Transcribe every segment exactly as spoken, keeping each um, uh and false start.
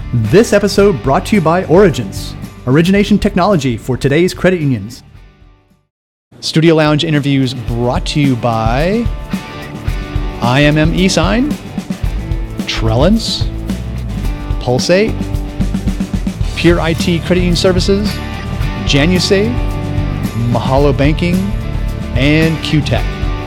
This episode brought to you by Origence, origination technology for today's credit unions. Studio Lounge interviews brought to you by I M M eSign, Trellens, Pulsate, Pure I T Credit Union Services, JanuSave, Mahalo Banking, and Q-Tech.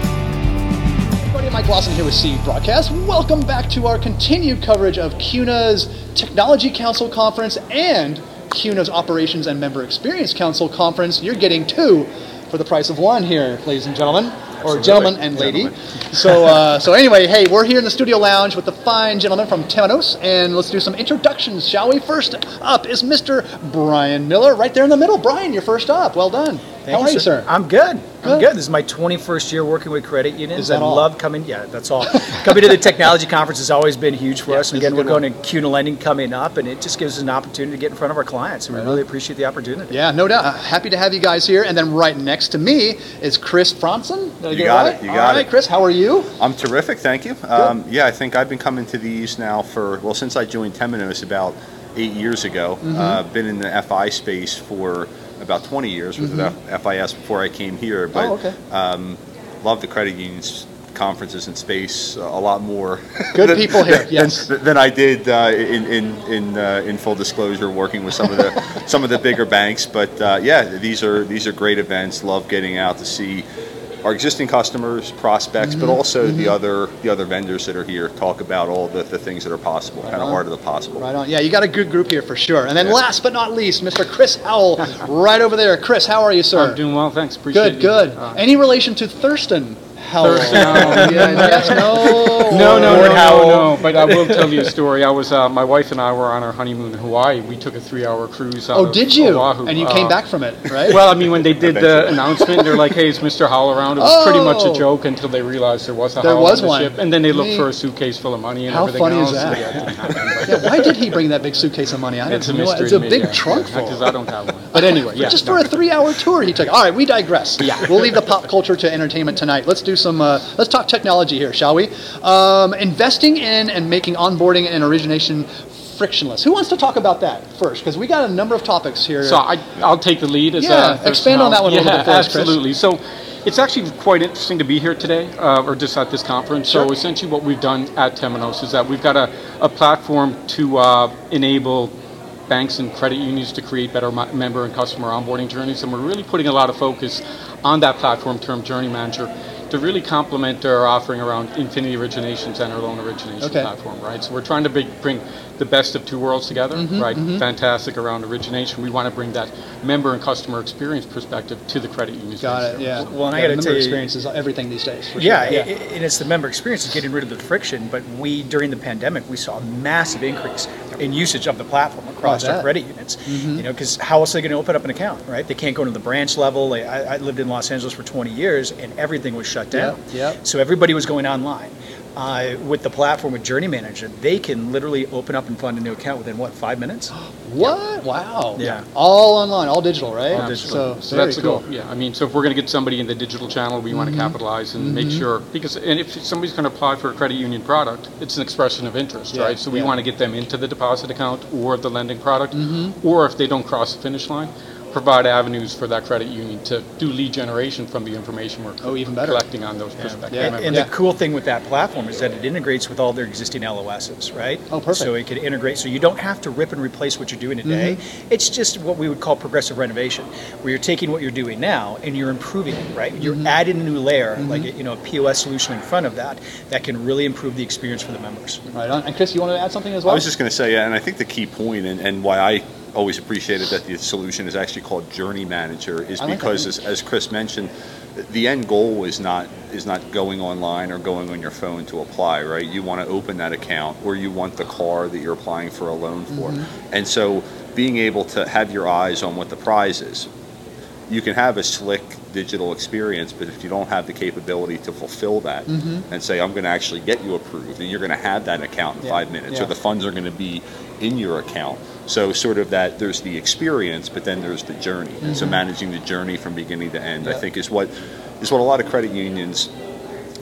Mike Lawson here with C Broadcast. Welcome back to our continued coverage of C U N A's Technology Council Conference and C U N A's Operations and Member Experience Council Conference. You're getting two for the price of one here, ladies and gentlemen. Or Absolutely. gentlemen and lady. Gentlemen. So uh, so anyway, hey, we're here in the Studio Lounge with the fine gentleman from Temenos, and let's do some introductions, shall we? First up is Mister Brian Miller, right there in the middle. Brian, you're first up. Well done. Thank How you, are you, sir? I'm good. Good. I'm good. This is my twenty-first year working with credit unions. Is that I all? love coming. Yeah, that's all. Coming to the technology conference has always been huge for Yeah, us. And this is again, a we're good going to C U N A Lending coming up, and it just gives us an opportunity to get in front of our clients. And we really appreciate the opportunity. Yeah, no doubt. Uh, happy to have you guys here. And then right next to me is Chris Franson. Did I You get got right? it, you All got right, it. Chris, how are you? I'm terrific, thank you. Um, yeah, I think I've been coming to these now for, well, since I joined Temenos about eight years ago. Mm-hmm. Uh, been in the F I space for about twenty years, was Mm-hmm. at F I S before I came here. But Oh, okay. um, love the credit unions conferences in space uh, a lot more. Good than, people here, than, yes. Than, than I did uh, in in in, uh, in full disclosure, working with some of the some of the bigger banks. But uh, yeah, these are these are great events. Love getting out to see our existing customers, prospects, Mm-hmm. but also the other the other vendors that are here, talk about all the, the things that are possible, kind of on. art of the possible. Right on. Yeah, you got a good group here for sure. And then Yeah. last but not least, Mister Chris Howell, right over there. Chris, how are you, sir? I'm doing well, thanks. Appreciate Good, you. good. Uh, Any relation to Thurston Howell? Thurston Howell. Yeah, yes, no. No, no, Lord no, Howell. no, no. But I will tell you a story. I was, uh, my wife and I were on our honeymoon in Hawaii. We took a three-hour cruise out Oh, of did you? Oahu. And you Uh, came back from it, right? Well, I mean, when they did the Eventually. announcement, they're like, "Hey, is Mister Howell around?" It was pretty much Oh. a joke until they realized there was a There Howell was on the one. ship, and then they looked Neat. for a suitcase full of money and How everything funny is else. that? Yeah, it didn't happen, but Yeah, why did he bring that big suitcase of money? I it's a didn't know. mystery. It's a to me, big yeah, trunk yeah, full. because I don't have one. But anyway, yeah. Just no. for a three-hour tour he took. All right, we digress. Yeah. We'll leave the pop culture to entertainment tonight. Let's do some, uh, let's talk technology here, shall we? Um, investing in and making onboarding and origination frictionless. Who wants to talk about that first? Because we got a number of topics here. So I, I'll take the lead. As, Yeah, uh, Thurston expand on that one a Howell. little yeah, bit for us, Chris. absolutely. So it's actually quite interesting to be here today, uh, or just at this conference. Sure. So essentially what we've done at Temenos is that we've got a, a platform to uh, enable banks and credit unions to create better mo- member and customer onboarding journeys, and we're really putting a lot of focus on that platform term, Journey Manager, to really complement our offering around Infinity Originations and our loan origination Okay. platform, right? So we're trying to big, bring the best of two worlds together, Mm-hmm, right? Fantastic around origination. We want to bring that member and customer experience perspective to the credit union space. Got it, yeah. Well, and I Yeah, gotta member tell you- experience is everything these days. For Yeah, sure. i- i- and it's the member experience is getting rid of the friction. But we, during the pandemic, we saw a massive increase in usage of the platform across Oh, I our bet. credit units. You know, because how else are they going to open up an account, right? They can't go to the branch level. I, I lived in Los Angeles for twenty years, and everything was shut down. Yep, yep. So everybody was going online. Uh, with the platform with Journey Manager, they can literally open up and fund a new account within what, five minutes? What? Wow. Yeah. All online, all digital, right? All digital. So, So very that's the cool. goal. Yeah, I mean, so if we're going to get somebody in the digital channel, we want to capitalize and make sure, because and if somebody's going to apply for a credit union product, it's an expression of interest, Yeah, right? So we yeah. want to get them into the deposit account or the lending product, or if they don't cross the finish line, provide avenues for that credit union to do lead generation from the information we're Oh, even better. collecting on those prospective Yeah. members. And Yeah. the cool thing with that platform is that it integrates with all their existing L O Ss, right? Oh, perfect. So it can integrate, so you don't have to rip and replace what you're doing today. Mm-hmm. It's just what we would call progressive renovation, where you're taking what you're doing now and you're improving it, right? You're Mm-hmm. adding a new layer, like you know, a P O S solution in front of that, that can really improve the experience for the members. Right on. And Chris, you want to add something as well? I was just going to say, yeah, and I think the key point and, and why I always appreciated that the solution is actually called Journey Manager is I like because, that. as, as Chris mentioned, the end goal is not is not going online or going on your phone to apply, right? You want to open that account, or you want the car that you're applying for a loan for. Mm-hmm. And so being able to have your eyes on what the prize is. You can have a slick digital experience, but if you don't have the capability to fulfill that Mm-hmm. and say, I'm going to actually get you approved, and you're going to have that account in Yeah, five minutes, yeah. or the funds are going to be in your account. So sort of that, there's the experience, but then there's the journey. And so managing the journey from beginning to end, I Mm-hmm. Yeah. think is what is what a lot of credit unions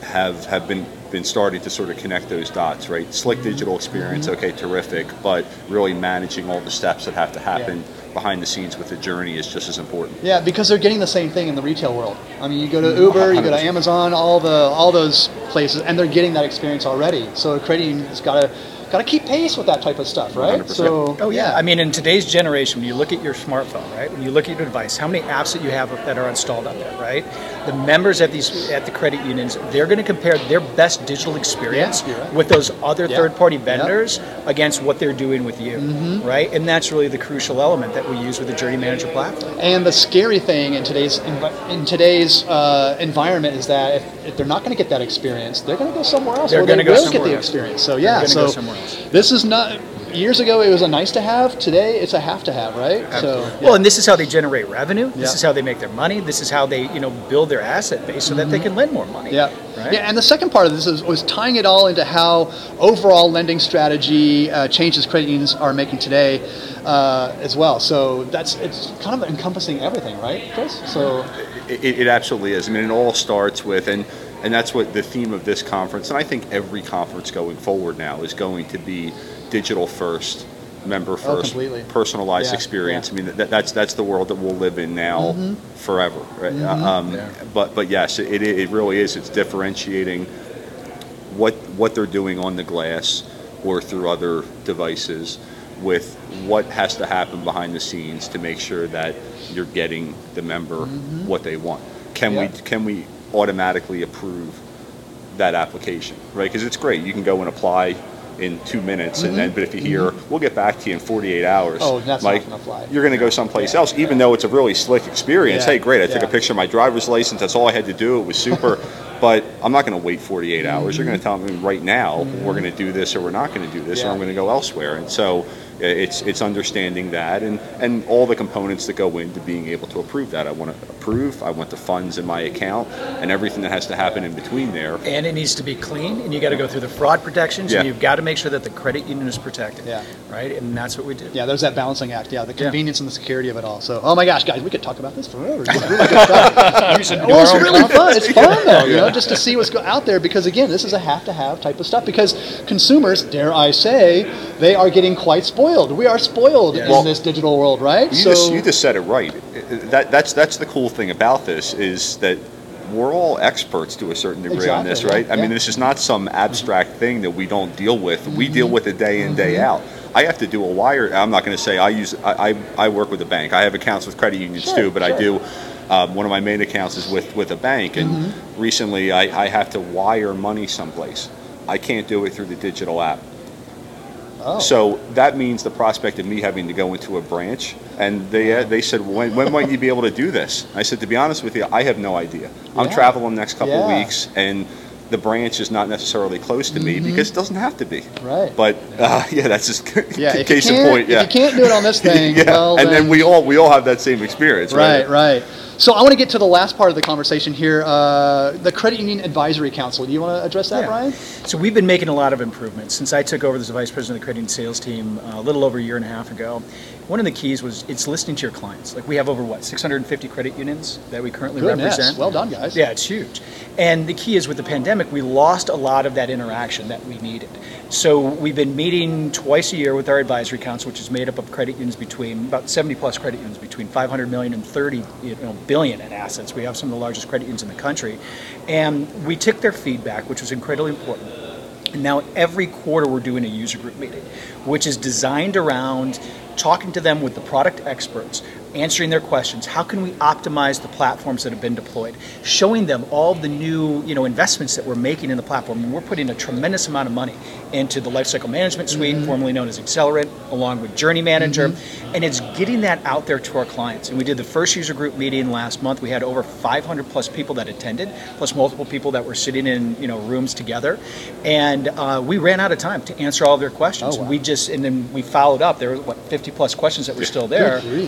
have have been been starting to sort of connect those dots, right? Slick digital experience, Mm-hmm. okay, terrific, but really managing all the steps that have to happen behind the scenes with the journey is just as important. Yeah, because they're getting the same thing in the retail world. I mean, you go to Uber, you go to one hundred percent. Amazon, all the all those places, and they're getting that experience already. So a credit union's got to got to keep pace with that type of stuff, right? one hundred percent. So Oh yeah. I mean, in today's generation, when you look at your smartphone, right? When you look at your device, how many apps that you have that are installed on there, right? The members at these at the credit unions, they're going to compare their best digital experience Yeah, you're right. with those other Yeah. third-party Yep. vendors against what they're doing with you, Mm-hmm. right? And that's really the crucial element that we use with the Journey Manager platform. And the scary thing in today's envi- in today's uh, environment is that if, if they're not going to get that experience, they're going to go somewhere else. They're or they gonna go will get somewhere the else. experience. So They're yeah, gonna so go somewhere else. this is not. Years ago, it was a nice to have. Today, it's a have to have, right? So yeah. Well, and this is how they generate revenue. This Yeah. is how they make their money. This is how they, you know, build their asset base so that they can lend more money. Yeah. Right? Yeah, and the second part of this is, was tying it all into how overall lending strategy uh, changes credit unions are making today uh, as well. So that's it's kind of encompassing everything, right, Chris? So It, it absolutely is. I mean, it all starts with, and and that's what the theme of this conference, and I think every conference going forward now is going to be digital first, member first, completely. personalized Yeah, experience. yeah. I mean, that, that's that's the world that we'll live in now forever. Right? Um, Yeah. But but yes, it it really is. It's differentiating what what they're doing on the glass or through other devices with what has to happen behind the scenes to make sure that you're getting the member what they want. Can Yeah. we can we automatically approve that application, right? Because it's great, you can go and apply in two minutes, and then but if you hear we'll get back to you in forty-eight hours, Oh, that's not Mike, gonna fly. you're going to go someplace else, even though it's a really slick experience. Yeah, Hey, great! I took yeah. a picture of my driver's license. That's all I had to do. It was super. But I'm not going to wait forty-eight hours. You're going to tell me right now we're going to do this or we're not going to do this, Yeah. or I'm going to go elsewhere. And so uh, it's it's understanding that and and all the components that go into being able to approve that. I want to approve. I want the funds in my account and everything that has to happen in between there. And it needs to be clean, and you got to go through the fraud protections, Yeah. and you've got to make sure that the credit union is protected. Yeah. Right, and that's what we do. yeah, there's that balancing act. Yeah, the Yeah. convenience and the security of it all. So oh my gosh, guys, we could talk about this forever. It's really good stuff. We should do Well, our it's own really conference. fun. It's fun though, you Yeah. know, just to see what's go- out there. Because again, this is a have-to-have type of stuff. Because consumers, dare I say, they are getting quite spoiled. We are spoiled Yeah. in Well, this digital world, right? You just you just said it right. That that's that's the cool thing about this is that we're all experts to a certain degree on this, Exactly, right? yeah, I mean, yeah. this is not some abstract thing that we don't deal with. We deal with it day in, day out. I have to do a wire. I'm not going to say I use. I, I I work with a bank. I have accounts with credit unions Sure, too, but I sure. do. Um, one of my main accounts is with with a bank, and recently I, I have to wire money someplace. I can't do it through the digital app. Oh. So that means the prospect of me having to go into a branch, and they uh, they said, when, when might you be able to do this? I said, to be honest with you, I have no idea. I'm Yeah. traveling the next couple of Yeah. weeks, and the branch is not necessarily close to me because it doesn't have to be. Right. But uh, yeah, that's just Yeah, if case you in can't, point. Yeah. if you can't do it on this thing, yeah. well, and then we all we all have that same experience, right? Right, right. So I want to get to the last part of the conversation here, uh, the Credit Union Advisory Council. Do you want to address that, Yeah. Brian? So we've been making a lot of improvements since I took over as the vice president of the credit union sales team uh, a little over a year and a half ago. One of the keys was it's listening to your clients. Like we have over what six hundred fifty credit unions that we currently Goodness. represent. Well done, guys. Yeah, it's huge. And the key is with the pandemic, we lost a lot of that interaction that we needed. So we've been meeting twice a year with our advisory council, which is made up of credit unions between about seventy plus credit unions between five hundred million and thirty you know, billion in assets. We have some of the largest credit unions in the country, and we took their feedback, which was incredibly important. And now every quarter we're doing a user group meeting, which is designed around talking to them with the product experts, answering their questions. How can we optimize the platforms that have been deployed? Showing them all the new, you know, investments that we're making in the platform. And we're putting a tremendous amount of money into the Lifecycle Management Suite, mm-hmm. formerly known as Accelerant, along with Journey Manager. Mm-hmm. And it's getting that out there to our clients. And we did the first user group meeting last month. We had over five hundred plus people that attended, plus multiple people that were sitting in, you know, rooms together. And uh, we ran out of time to answer all of their questions. Oh, wow. We just, and then we followed up. There were, what, fifty plus questions that were still there. Good grief. So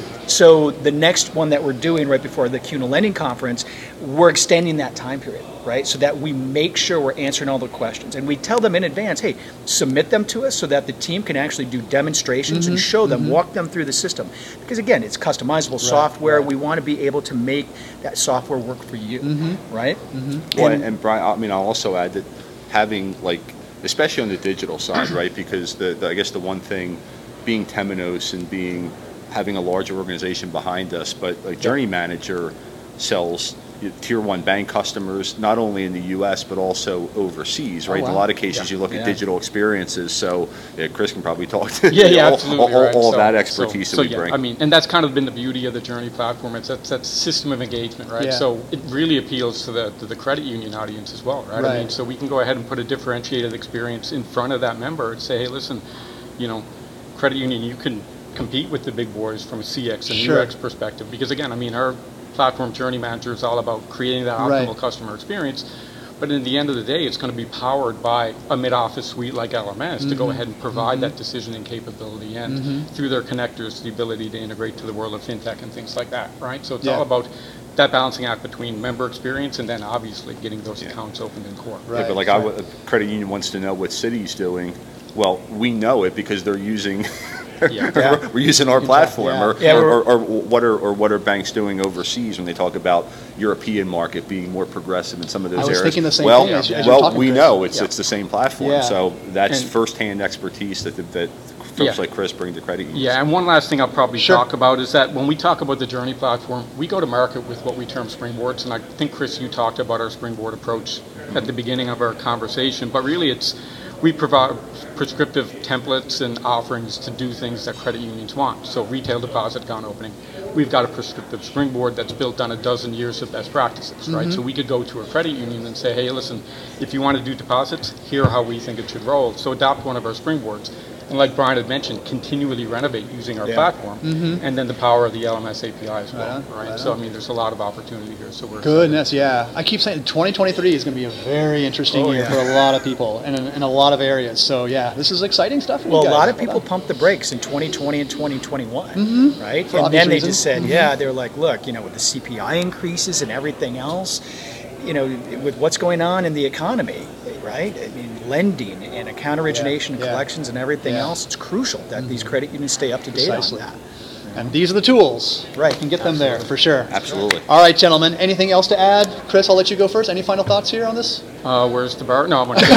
so the next one that we're doing right before the C U N A Lending Conference, we're extending that time period, right? So that we make sure we're answering all the questions. And we tell them in advance, hey, submit them to us so that the team can actually do demonstrations mm-hmm. and show them, mm-hmm. walk them through the system. Because again, it's customizable right, software. Right. We want to be able to make that software work for you, mm-hmm. right? Mm-hmm. Well, and, and Brian, I mean, I'll also add that having like, especially on the digital side, right? Because the, the I guess the one thing, being Temenos and being having a larger organization behind us, but like Journey Manager sells tier one bank customers not only in the U S but also overseas, right? Oh, wow. In a lot of cases, yeah. you look yeah. at digital experiences. So yeah, Chris can probably talk to yeah, yeah, all, absolutely, all, right. all so, that expertise so, that so, we yeah, bring. I mean, and that's kind of been the beauty of the Journey platform. It's that, that system of engagement, right? Yeah. So it really appeals to the to the credit union audience as well, right? right? I mean, so we can go ahead and put a differentiated experience in front of that member and say, hey, listen, you know, credit union, you can compete with the big boys from a C X and sure. U X perspective, because again, I mean, our platform Journey Manager is all about creating that optimal right. customer experience, but in the end of the day, it's going to be powered by a mid-office suite like L M S mm-hmm. to go ahead and provide mm-hmm. that decisioning capability, and mm-hmm. through their connectors, the ability to integrate to the world of fintech and things like that, right? So it's yeah. all about that balancing act between member experience and then obviously getting those yeah. accounts opened in core. Right. Yeah, but like right. I, a credit union wants to know what Citi's doing. Well, we know it because they're using yeah. Yeah. we're using our platform, yeah. Or, yeah, or, or, or what are or what are banks doing overseas when they talk about European market being more progressive in some of those I was areas? Thinking the same well, thing as, yeah. as well, we Chris. know it's yeah. it's the same platform, yeah. so that's and, firsthand expertise that that, that folks yeah. like Chris bring to credit unions. Yeah, and one last thing I'll probably sure. talk about is that when we talk about the Journey platform, we go to market with what we term springboards, and I think Chris, you talked about our springboard approach mm-hmm. at the beginning of our conversation, but really it's we provide prescriptive templates and offerings to do things that credit unions want. So retail deposit account opening, we've got a prescriptive springboard that's built on a dozen years of best practices, mm-hmm. right? So we could go to a credit union and say, hey, listen, if you want to do deposits, here are how we think it should roll. So adopt one of our springboards. And like Brian had mentioned, continually renovate using our yeah. platform, mm-hmm. and then the power of the L M S A P I as well, right? right? right so I mean, there's a lot of opportunity here. So we're goodness, excited. yeah. I keep saying twenty twenty-three is going to be a very interesting oh, year yeah. for a lot of people and in, in a lot of areas. So yeah, this is exciting stuff. For well, you guys. a lot of people pumped the brakes in twenty twenty and twenty twenty-one, mm-hmm. right? For and then they reasons. just said, mm-hmm. yeah, they're like, look, you know, with the C P I increases and everything else, you know, with what's going on in the economy, right? I mean, lending and account origination yeah, and collections yeah. and everything yeah. else, it's crucial that mm-hmm. these credit unions stay up to date Precisely. on that. And these are the tools. Right. You can get Absolutely. them there for sure. Absolutely. All right, gentlemen. Anything else to add? Chris, I'll let you go first. Any final thoughts here on this? Uh, where's the bar? No, I'm going to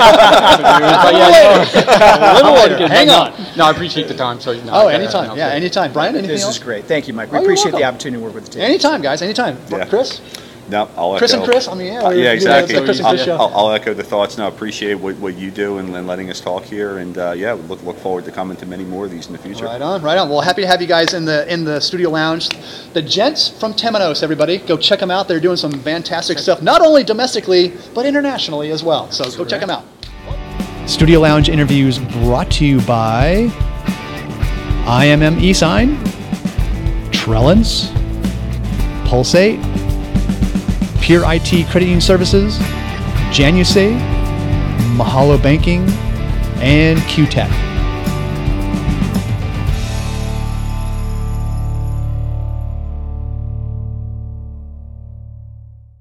Hang on. No, I appreciate the time. So no, oh, anytime. Yeah, anytime. Brian, anything this else? This is great. Thank you, Mike. We oh, appreciate the opportunity to work with the team. Anytime, guys. Anytime. Yeah. Chris? No, I'll Chris echo. and Chris. I mean, yeah, uh, yeah, exactly. Yeah, Chris and Chris I'll, I'll, I'll echo the thoughts. No, appreciate what, what you do and, and letting us talk here. And uh, yeah, look look forward to coming to many more of these in the future. Right on, right on. Well, happy to have you guys in the in the studio lounge. The gents from Temenos, everybody, go check them out. They're doing some fantastic stuff, not only domestically but internationally as well. So That's go right. check them out. Studio Lounge interviews brought to you by I M M eSign, Trellens, Pulsate, Pure I T Credit Union Services, JanuSave, Mahalo Banking, and Q-Tech.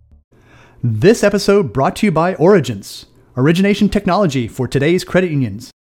This episode brought to you by Origence, origination technology for today's credit unions.